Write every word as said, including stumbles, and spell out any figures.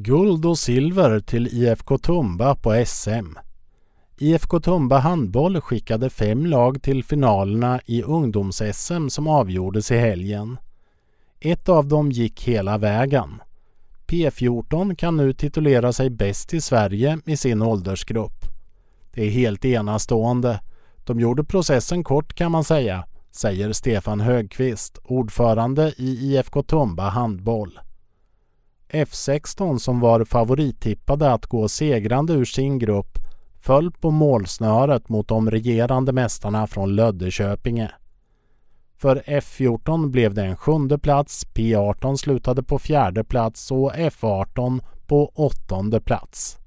Guld och silver till I F K Tumba på S M. I F K Tumba handboll skickade fem lag till finalerna i ungdoms-S M som avgjordes i helgen. Ett av dem gick hela vägen. P fjorton kan nu titulera sig bäst i Sverige i sin åldersgrupp. Det är helt enastående. De gjorde processen kort kan man säga, säger Stefan Högqvist, ordförande i I F K Tumba handboll. F sexton som var favorittippade att gå segrande ur sin grupp föll på målsnöret mot de regerande mästarna från Löddeköpinge. För F fjorton blev det en sjunde plats, P arton slutade på fjärde plats och F arton på åttonde plats.